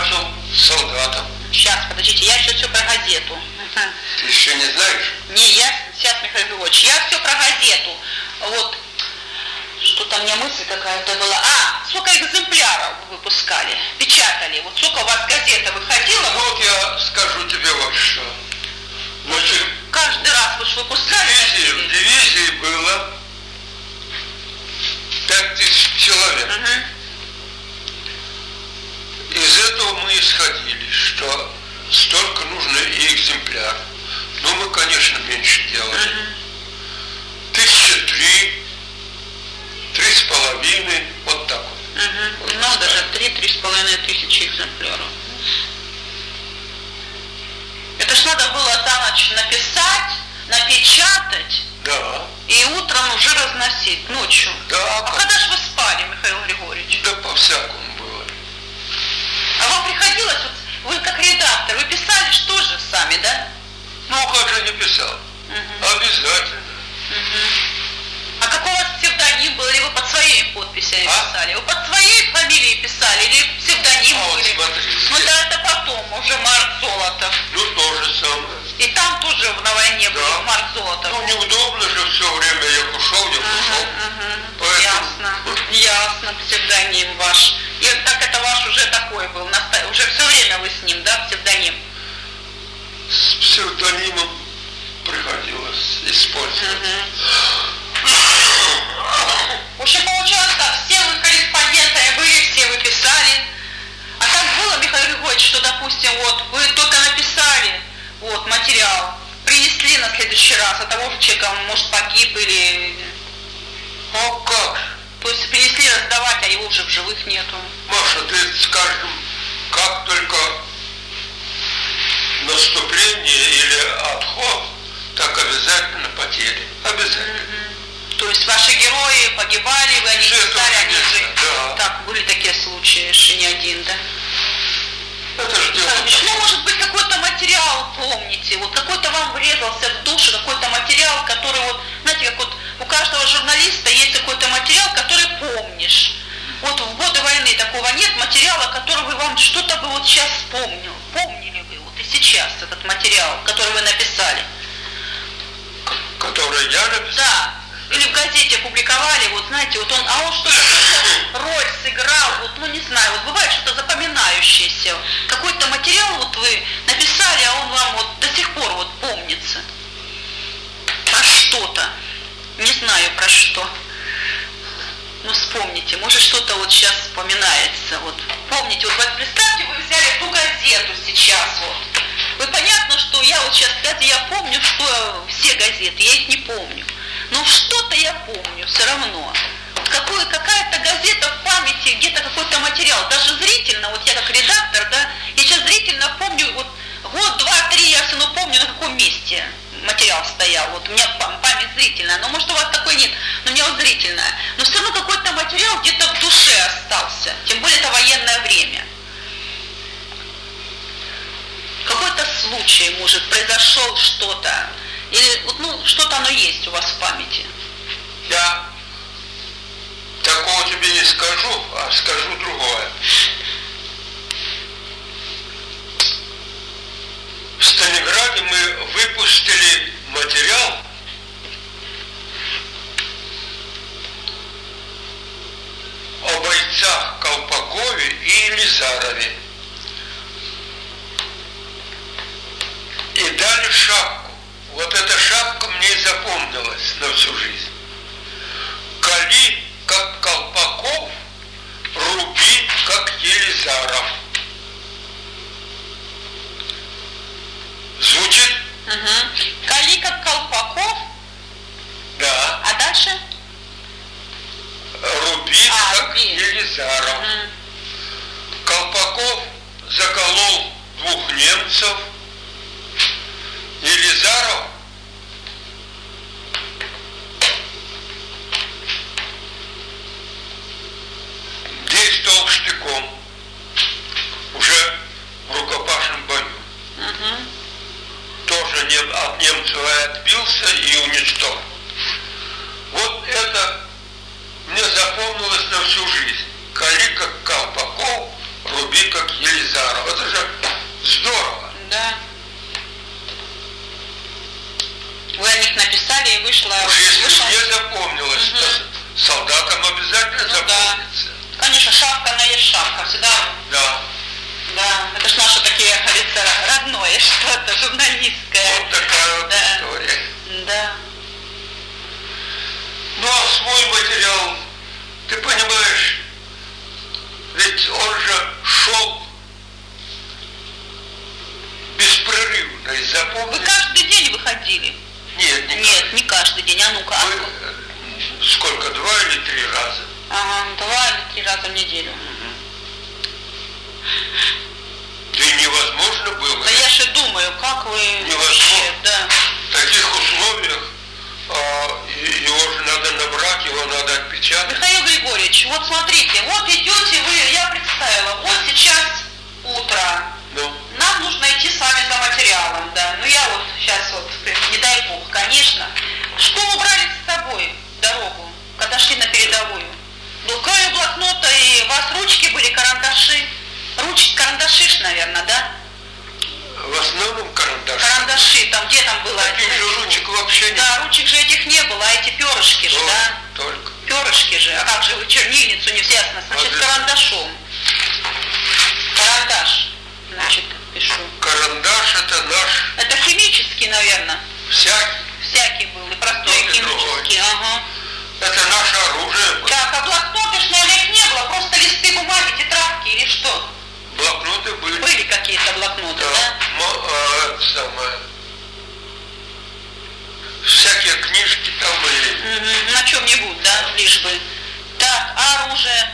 начал солдатом. Сейчас, подождите, я еще все про газету. Ты еще не знаешь? Не, я сейчас, Михаил Григорьевич, я все про газету. Вот, что-то у меня мысль какая-то была. Сколько экземпляров вы выпускали, печатали? Вот сколько у вас газета выходила? Ну вот я скажу тебе вот что. Значит, каждый раз вы же выпускали? В дивизии было 5000 человек. Из этого мы исходили, что столько нужно и экземпляр. Но мы, конечно, меньше делали. 1003, 3,5, вот так вот. Ну, даже 3-3,5 тысячи экземпляров. Это ж надо было за ночь написать, напечатать, да, и утром уже разносить, ночью. Да. А когда ж вы спали, Михаил Григорьевич? Да по-всякому было. А вам приходилось, вот, вы как редактор, вы писали что же сами, да? Ну, как же не писал? Обязательно. А какой у вас псевдоним был, или вы под своими подписями писали? Вы под своей фамилией писали, или псевдоним были? Вот смотри, ну да, это потом, уже Марк Золотов. Ну, то же самое. И там тоже на войне был Марк Золотов. Ну, неудобно же все время, я ушел. Поэтому... Ясно, псевдоним ваш. И так это ваш уже такой был, уже все время вы с ним, да, псевдоним? С псевдонимом приходилось использовать. В общем, получалось так, все вы корреспондентами были, все вы писали. А так было, Михаил Григорьевич, что, допустим, вот, вы только написали, вот, материал, принесли на следующий раз, а того же человека, может, погиб или... Ну, как? То есть принесли раздавать, а его уже в живых нету. Маша, ты скажем, как только наступление или отход, так обязательно потери. Обязательно. То есть ваши герои погибали, вы они писали, они же... Да. Так, были такие случаи, что не один, да? Это же дело. Ну, может быть, какой-то материал помните, вот какой-то вам врезался в душу, какой-то материал, который вот, знаете, как вот у каждого журналиста есть какой-то материал, который помнишь. Вот в годы войны такого нет материала, который вы вам что-то бы вот сейчас вспомнил. Помнили вы вот и сейчас этот материал, который вы написали? Который я написал? Да. Или в газете публиковали, вот знаете, вот он что-то роль сыграл, вот, ну не знаю, вот бывает что-то запоминающееся. Какой-то материал вот вы написали, а он вам вот до сих пор вот помнится. Про что-то. Не знаю про что. Ну вспомните, может что-то вот сейчас вспоминается. Вот помните, вот представьте, вы взяли ту газету сейчас вот. Вы понятно, что я вот сейчас, кстати, я помню, что все газеты, я их не помню. Но что-то я помню все равно. Вот какая-то газета в памяти, где-то какой-то материал, даже зрительно, вот я как редактор, да, я сейчас зрительно помню, вот год, два, три, я все равно помню, на каком месте материал стоял. Вот у меня память зрительная, но может у вас такой нет, но у меня вот зрительная. Но все равно какой-то материал где-то в душе остался, тем более это военное время. Какой-то случай, может, произошел что-то, или вот, ну, что-то оно есть у вас в памяти? Я такого тебе не скажу, а скажу другое. В Сталинграде мы выпустили материал о бойцах Колпакове и Елизарове. И дали шапку. Вот эта шапка мне и запомнилась на всю жизнь. Кали, как Колпаков, руби, как Елизаров. Звучит? Кали, как Колпаков? Да. А дальше? Руби, как Елизаров. Колпаков заколол 2 немцев. Елизаров действовал штыком, уже в рукопашном бою. Тоже от немцев отбился и уничтожил. Вот это мне запомнилось на всю жизнь. Кали, как Колпаков, руби, как Елизаров. ракурсе, да? Да. Да, это ж наше такие, говорится, родное что-то, журналистское. Вот такая вот Да. история. Да. Ну а свой материал, ты понимаешь, ведь он же шел беспрерывно. И Вы запомни... каждый день выходили? Нет, не Нет, не каждый день, а ну-ка. Мы сколько, 2 или 3 раза? Ага, 2 или 3 раза в неделю. Да и невозможно было. Да я же думаю, как вы Невозможно. вообще, да. В таких условиях его же надо набрать, его надо отпечатать. Михаил Григорьевич, вот смотрите, вот идете вы, я представила, вот сейчас утро, Ну, нам нужно идти с вами за материалом, да, ну я вот сейчас вот, не дай бог, конечно. Что вы брали с собой в дорогу, когда шли на передовую? Ну, кроме блокнота и у вас ручки были, карандаши. Карандаши ж, наверное, да? в основном карандаш. Карандаши, там где там было? Таких же ручек вообще нет. Да, ручек же этих не было, а эти перышки же, да? Только. Перышки же, а как же вы чернильницу не ясно, значит, карандашом. Карандаш, значит, пишу. Карандаш это наш Это химический, наверное. всякий. Всякий был, и простой, Тот и и другой. химический, ага. Это наше оружие. Так, а блокноты ж, наверное, их не было, просто листы бумаги, тетрадки или что? Блокноты были. Были какие-то блокноты, да? Самое. Всякие книжки там были. Угу, на чем-нибудь, да, лишь бы. Так, а оружие?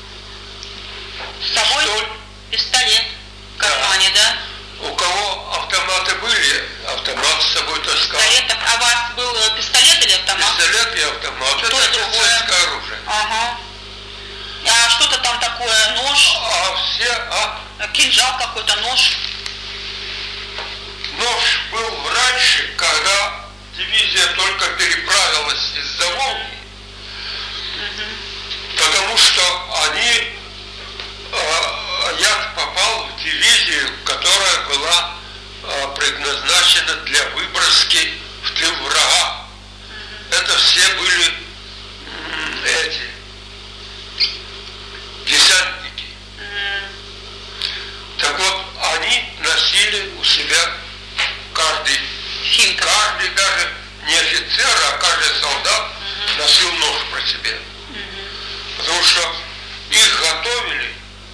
С собой? Столь. Пистолет в кармане, да? У кого автоматы были, автомат с собой таскал. Пистолет, а у вас был пистолет или автомат? Пистолет и автомат. Что Это другое? офицерское оружие. Ага. А что-то там такое, нож, кинжал какой-то, нож. Нож был раньше, когда дивизия только переправилась из-за Волги, потому что я попал в дивизию, которая была предназначена для выброски в тыл врага. Это все были десантники. Так вот, они носили у себя каждый даже не офицер, а каждый солдат носил нож про себя. Потому что их готовили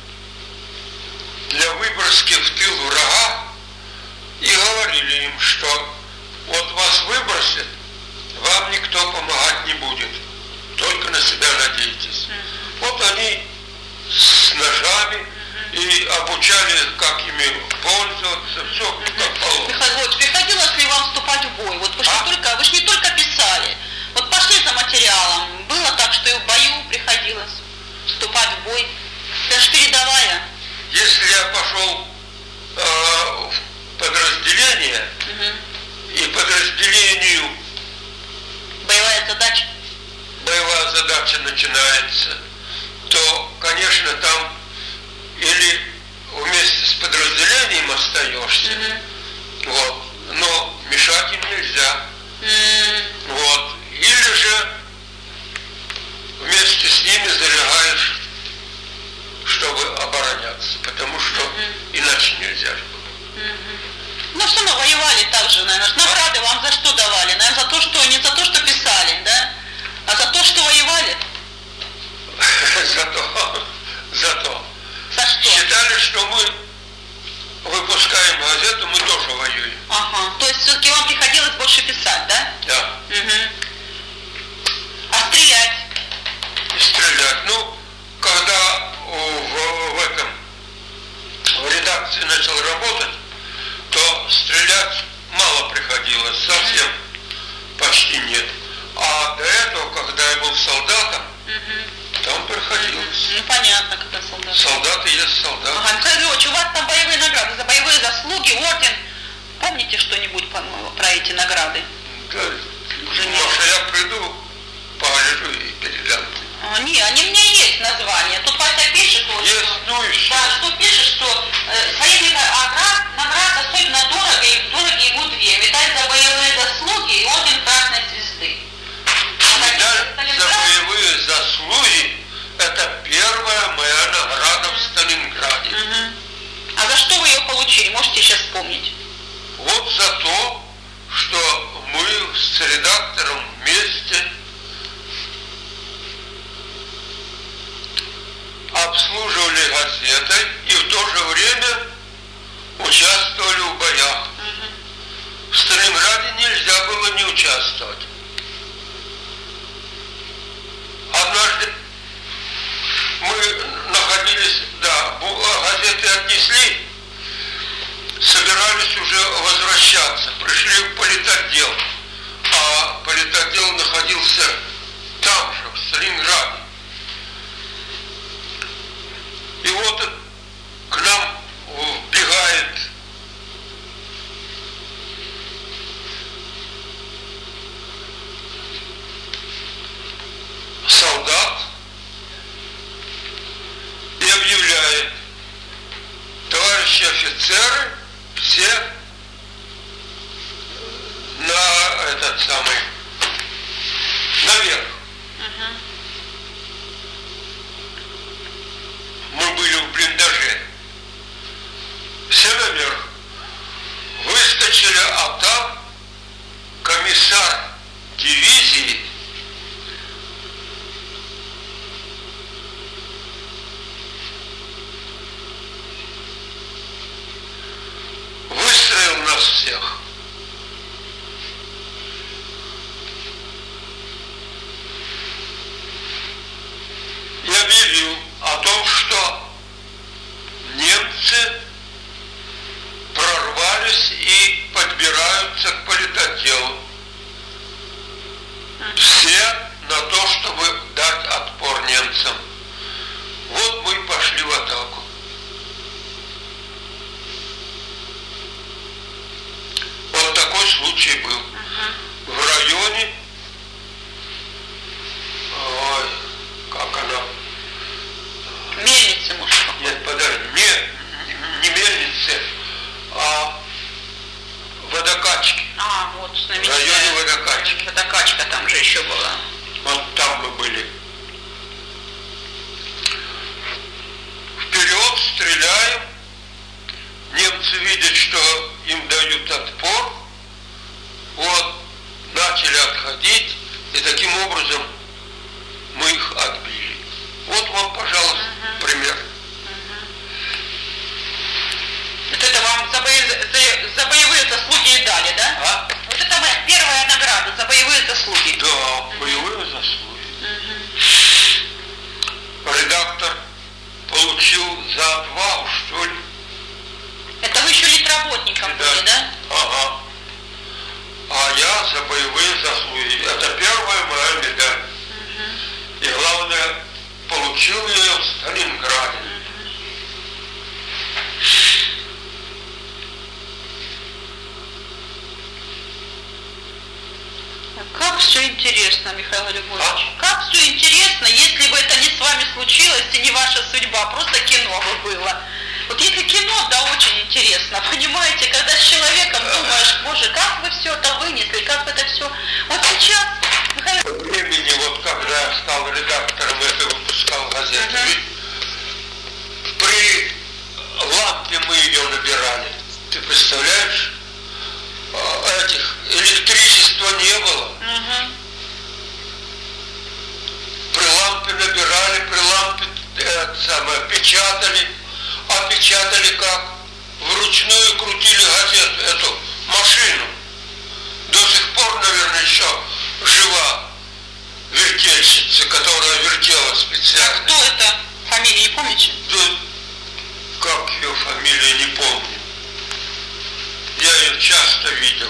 для выброски в тыл врага и говорили им, что вот вас выбросят, вам никто помогать не будет, только на себя надейтесь. Вот они с ножами и обучали их, как ими пользоваться, все как положено. Михаил Ильич, приходилось ли вам вступать в бой? Вот вы же не только писали, вот пошли за материалом, было так, что и в бою приходилось вступать в бой, это же передовая. Если я пошел в подразделение, и подразделению боевая задача начинается, то, конечно, там или вместе с подразделением остаешься, вот, но мешать им нельзя. Вот. Или же вместе с ними залегаешь, чтобы обороняться, потому что иначе нельзя же было. Ну все равно воевали так же, наверное. Награды вам за что давали? Наверное, за то, что не за то, что писали, да? А за то, что воевали? За то. За что? Считали, что мы выпускаем газету, мы тоже воюем. Ага. То есть все-таки вам приходилось больше писать, да? Да. А стрелять? Стрелять. Ну, когда в редакции начал работать, то стрелять мало приходилось, совсем почти нет. А до этого, когда я был солдатом, там приходилось. Ну понятно, когда солдат. Солдаты есть солдаты. Ага, Михаил Львович, у вас там боевые награды, за боевые заслуги, орден. Помните что-нибудь про эти награды? Да, Уже нет. может, я приду, погляжу и передам. Не, они у меня есть названия. Тут Вася пишет, вот, Есть, ну и что? да, что пишет, что своими наград особенно дороги ему две. Медаль за боевые заслуги и орден Красной Звезды. Медаль за боевые заслуги — это первая моя награда в Сталинграде. обслуживали газетой и в то же время участвовали в боях. В Сталинграде нельзя было не участвовать. Однажды мы находились, да, газеты отнесли, собирались уже возвращаться, пришли в политотдел, а политотдел находился там же, в Сталинграде. И вот к нам вбегает солдат и объявляет: товарищи офицеры, все на этот самый, наверх. Мы были в блиндаже. Все наверх. Выскочили, а там комиссар дивизии выстроил нас всех. И объявил о том, что немцы прорвались и подбираются к политотделу. Все на то, чтобы дать отпор немцам. Вот мы и пошли в атаку. Вот такой случай был. В районе, ой, как она? Мельницы, может? Нет, подожди, не мельницы, а водокачки. А, вот В знаменитая. районе водокачки. Водокачка там же еще была. Вот там мы были. Вперед стреляем. Немцы видят, что им дают отпор. Вот, начали отходить. И таким образом мы их отбили. Вот вам, пожалуйста, пример. Вот это вам за боевые заслуги и дали, да? А? Вот это моя первая награда за боевые заслуги. Да, боевые заслуги. Редактор получил за отвагу, что ли. Это вы еще литработником были, да? Ага. А я за боевые заслуги. Это первая моя медаль. И главное, получил я ее в Сталинграде. Как все интересно, Михаил Григорьевич. Как все интересно, если бы это не с вами случилось и не ваша судьба, просто кино бы было. Вот если кино, да, очень интересно, понимаете, когда с человеком думаешь, боже, как вы все это вынесли, как вы это все. Вот сейчас, Михаил... Времени, вот когда я стал редактором, это выпускал газету, ведь при лампе мы ее набирали. Ты представляешь? Этих электричества не было. При лампе набирали, при лампе печатали. А печатали как? Вручную крутили газету, эту машину. До сих пор, наверное, еще жива вертельщица, которая вертела специально. Кто это? Фамилию не помните? Да, как ее фамилия, не помню. Я ее часто видел.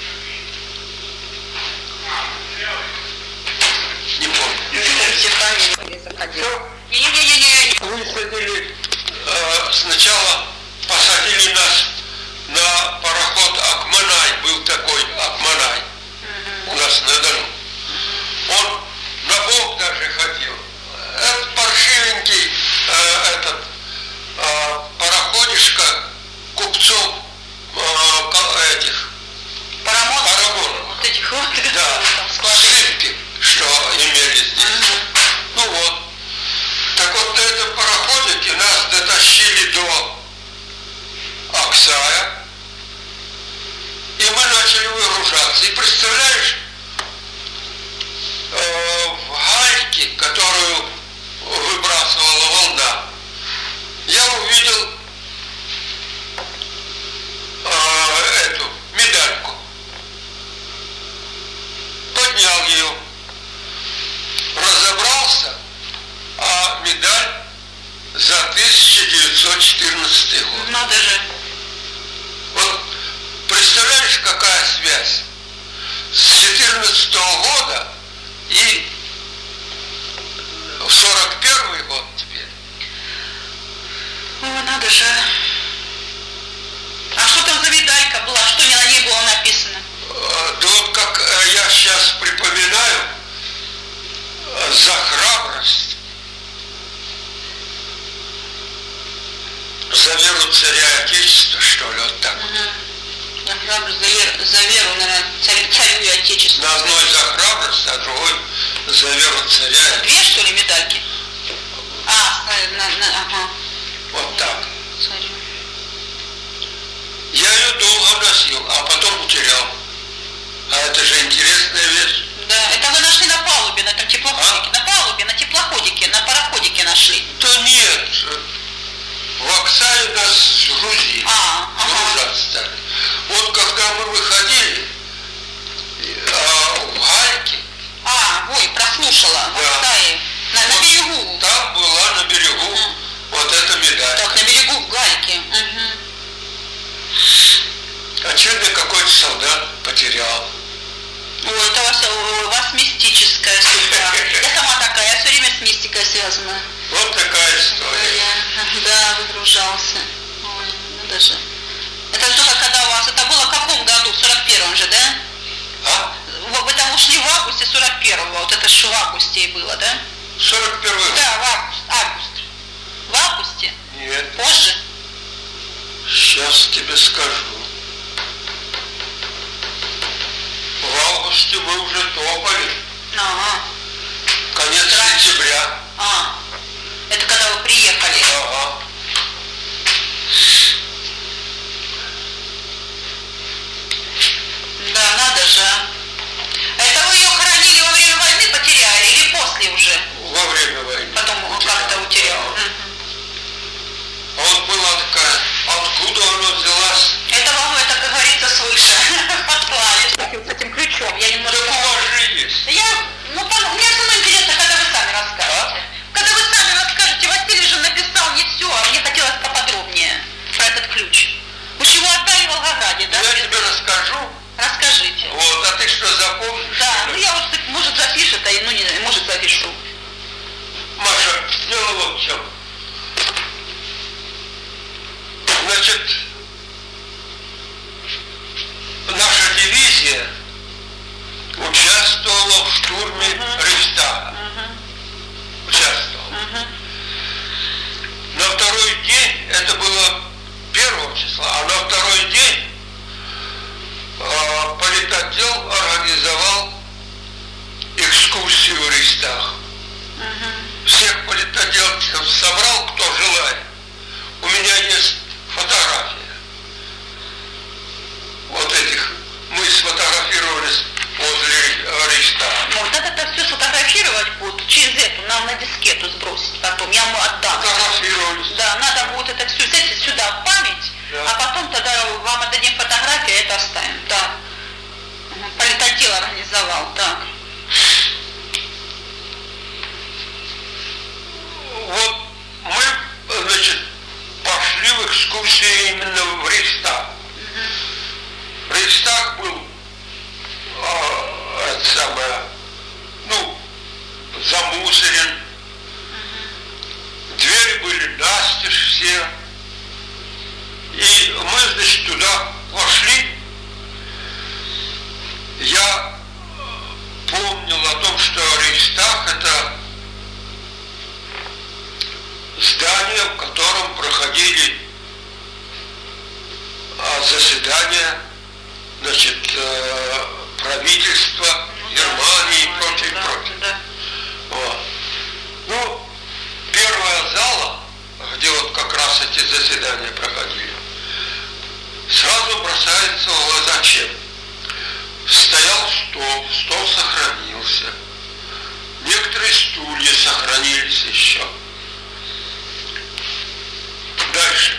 Не помню. Все фамилии заходили. Высадили, сначала посадили нас на пароход Акманай, был такой Акманай у нас на Дону. Он на бок даже ходил. Этот паршивенький 14 год. Надо же. Вот представляешь, какая связь? С 14 года и в 41 год теперь. О, надо же. А что там за медалька была? Что на ней было написано? Да вот как я сейчас припоминаю, за храбрость, за веру царя и отечества, что ли, вот так. За храбрость, за веру, наверное, царю и отечеству. На одной за храбрость, а другой за веру царя. Две, что ли, медальки? Ага. Вот так. Царю. Я ее долго носил, а потом утерял. А это же интересная вещь. Да, это вы нашли на палубе, на этом теплоходике. На палубе, на теплоходике, на пароходике нашли. Да нет. В Оксане нас грузили. Гружать стали. Вот когда мы выходили в Гальке. Прослушала. Да. В Оксае. На берегу. Там была на берегу вот эта медаль. Так, на берегу в Гальке. Очевидно, какой-то солдат потерял. Ой, это у вас мистическая судьба. Я сама такая, я все время с мистикой связана. Вот такая история. Да, выгружался. Ой, надо же. Это только когда у вас, это было в каком году? В 41-м же, да? Вы там ушли в августе 41-го, вот это же в августе и было, да? 41-й. Да, в август. В августе? Нет. Позже? Сейчас тебе скажу. В августе мы уже топали. Конец сентября. Это когда вы приехали? Ага. Да, надо же. Это вы ее хоронили во время войны, потеряли или после уже? Во время войны. Потом как-то утерял. А вот была такая, откуда она взялась? Это вам, это, как говорится, свыше. Отклали с этим ключом. Я немножко... Да у вас же есть. Мне все равно интересно, когда вы сами расскажете. Когда вы сами расскажете, Василий же написал не все, а мне хотелось поподробнее про этот ключ. Вы же его отдали в Волгограде, да? Я тебе расскажу. Расскажите. Вот, а ты что, запомнишь? Да, я вот, может, запишет, может, запишу. Маша, дело вот в чем. Значит, наша дивизия участвовала в штурме Рейхстага. Участвовала. На второй день, это было 1 числа, а на второй день политотдел организовал экскурсию в Рейхстаг. Всех политотделцев собрал, кто желает. У меня есть фотография. Вот этих. Мы сфотографировались возле Рейхстага. Вот это все сфотографировать будут через эту, нам на дискету сбросить потом. Я ему отдам. Фотографировались. Да, надо будет это все взять сюда в память, да. А потом тогда вам отдадим фотографии, это оставим. Да. Политотдел организовал, так. Вот мы, значит, пошли в экскурсию именно в Рейхстаг. Рейхстаг был замусорен. Двери были настежь все. И мы, значит, туда вошли. Я помнил о том, что Рейхстаг — это здание, в котором проходили заседания, значит, правительства Германии и прочее, и прочее. Да. Вот. Ну, первая зала, где вот как раз эти заседания проходили, сразу бросается в глаза чем? Стоял стол сохранился. Некоторые стулья сохранились еще. Дальше.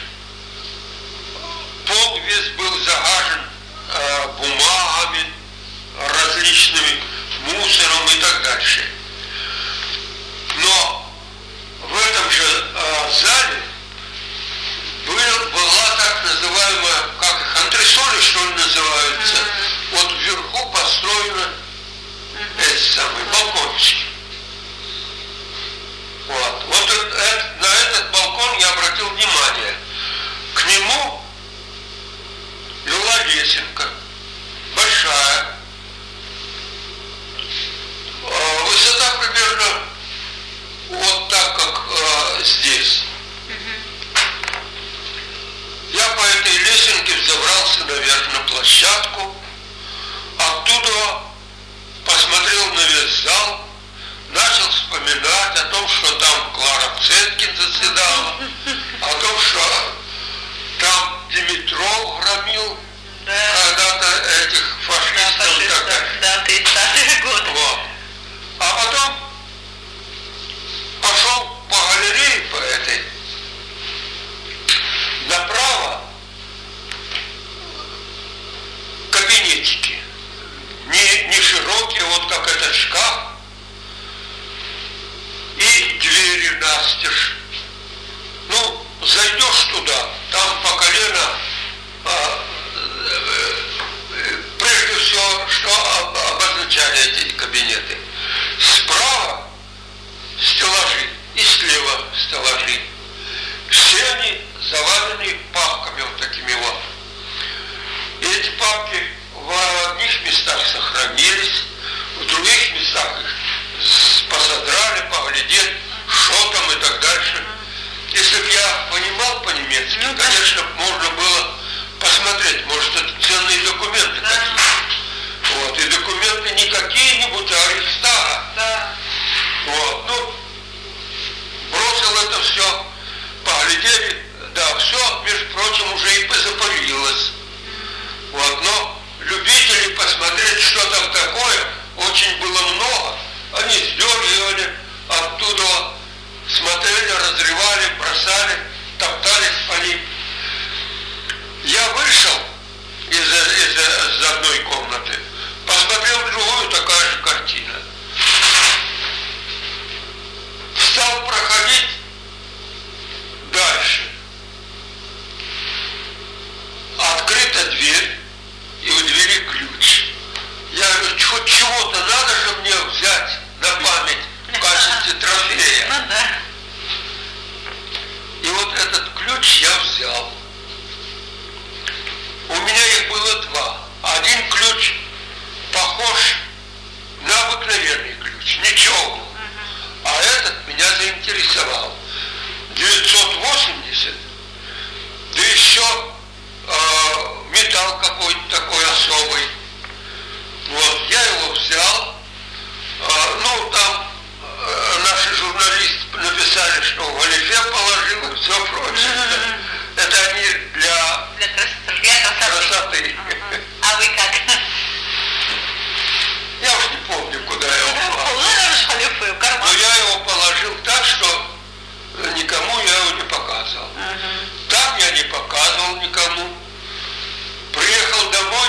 Пол весь был загажен бумагами, различными мусором и так дальше. Но в этом же зале наверх на площадку, оттуда посмотрел на весь зал, начал вспоминать о том, что там Клара Цеткин заседала, о том, что там Димитров громил когда-то этих фашистов и так далее. Да, 30-е годы. Вот. А потом пошел по галерее по этой, направо кабинетики, не широкие, вот как этот шкаф, и двери настежь. Ну, зайдешь туда, там по колено, прежде всего, что обозначали эти кабинеты. Справа стеллажи и слева стеллажи. Все они завалены папками вот такими вот. И эти папки в одних местах сохранились, в других местах их посодрали, поглядеть, что там и так дальше. Если бы я понимал по-немецки, конечно, можно было посмотреть, может, это ценные документы какие-то. Вот, и документы не какие-нибудь, а Рейхстага. Да. Вот, ну, бросил это все, поглядели, да, все, между прочим, уже и запылилось. Вот, но любителей посмотреть, что там такое, очень было много. Они сдергивали оттуда, смотрели, разрывали, бросали, топтались по ним. Я вышел из одной комнаты, посмотрел в другую, такая же картина. Стал проходить дальше. Открыта дверь, и у двери ключ. Я говорю, хоть чего-то надо же мне взять на память в качестве трофея. Ну да. И вот этот ключ я взял. У меня их было два. Один ключ похож на обыкновенный ключ, ничего. А этот меня заинтересовал. 980, да еще металл какой-то такой особый. Вот, я его взял. Ну, там наши журналисты написали, что в галифе положил и все прочее. Это они для красоты. А вы как? Я уж не помню, куда я его положил. В карман. Но я его положил так, что никому я его не показывал. Там я не показывал никому. Приехал домой.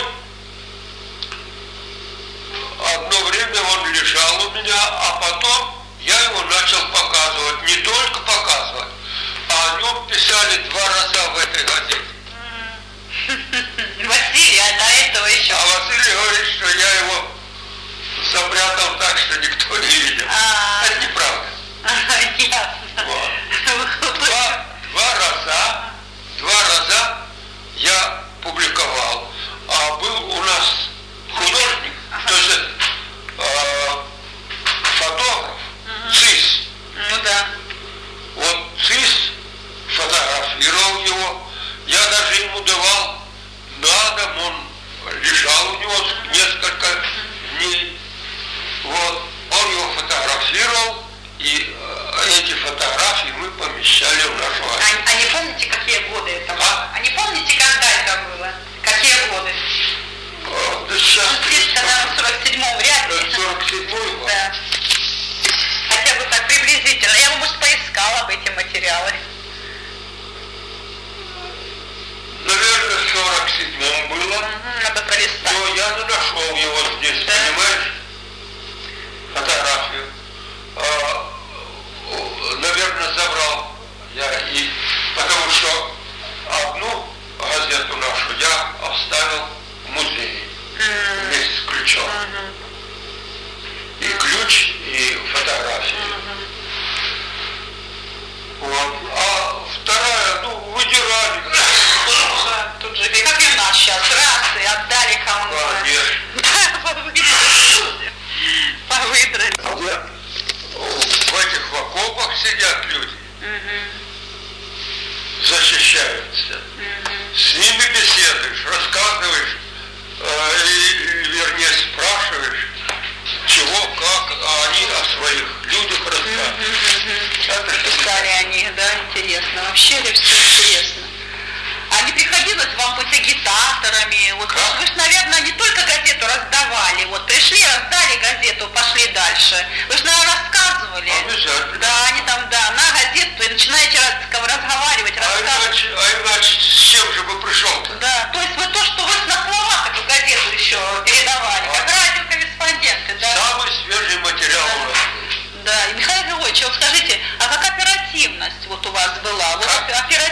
Одно время он лежал у меня, а потом я его начал показывать. Не только показывать, а о нем писали 2 раза в этой газете. Василий, а до этого еще? А Василий говорит, что я его запрятал так, что никто не видел. Это неправда. Ясно. Вот. Два раза я публиковал. А был у нас художник, то есть фотограф, ЦИС. Ну да. Вот ЦИС фотографировал его. Я даже ему давал на дом, он лежал у него несколько дней. Вот, он его фотографировал, и эти фотографии мы помещали в нашу газету. А не помните, какие годы это было? А не помните, когда это было? Какие годы? Да сейчас... Где-то, наверное, в 47-м, вряд ли. 47-й год? Да. Хотя бы так приблизительно. Я бы, может, поискала бы эти материалы. Наверное, в 47-м было. Надо пролистать. Но я не нашел его здесь, да. Понимаешь? Фотографию. Наверное, забрал я, и потому что одну газету нашу я оставил в музее вместе с ключом. И ключ, и фотографии. Вот. А вторая, ну, выдирали. Тут же, как и у нас сейчас, раз, и отдали кому-то. Конечно. защищаются. С ними беседуешь, рассказываешь, вернее спрашиваешь, чего, как, а они о своих людях рассказывают. Писали о них, да, интересно. Вообще ли все интересно? А не приходилось вам быть агитаторами? Вот вы же, наверное, не только газету раздавали. Вот пришли, раздали газету, пошли дальше. Вы же, наверное, рассказывали. Обязательно. Да, они там, да, на газету и начинаете разговаривать, рассказывать. А иначе с чем же бы пришел-то? Да, то есть вы то, что вы на словах эту газету еще передавали, как радиокорреспонденты, да? Самый свежий материал у нас. Да, и Михаил Григорьевич, вот скажите, а как оперативность вот у вас была? Вот